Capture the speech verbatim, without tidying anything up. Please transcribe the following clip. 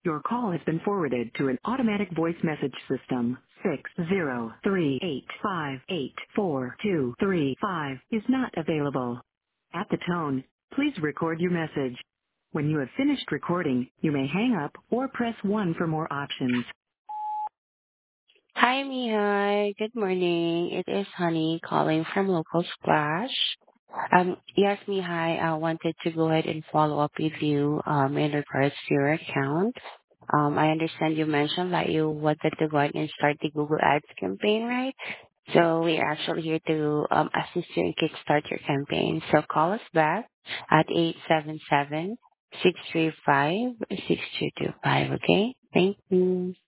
Your call has been forwarded to an automatic voice message system. Six zero three eight five eight four two three five is not available. At the tone, please record your message. When you have finished recording, you may hang up or press one for more options. Hi, Mihai. Good morning. It is Honey calling from Local Splash. Um, yes, Mihai, I wanted to go ahead and follow up with you um, in regards to your account. Um, I understand you mentioned that you wanted to go ahead and start the Google Ads campaign, right? So we're actually here to um, assist you and kickstart your campaign. So call us back at eight seven seven, six three five, six two two five, okay? Thank you.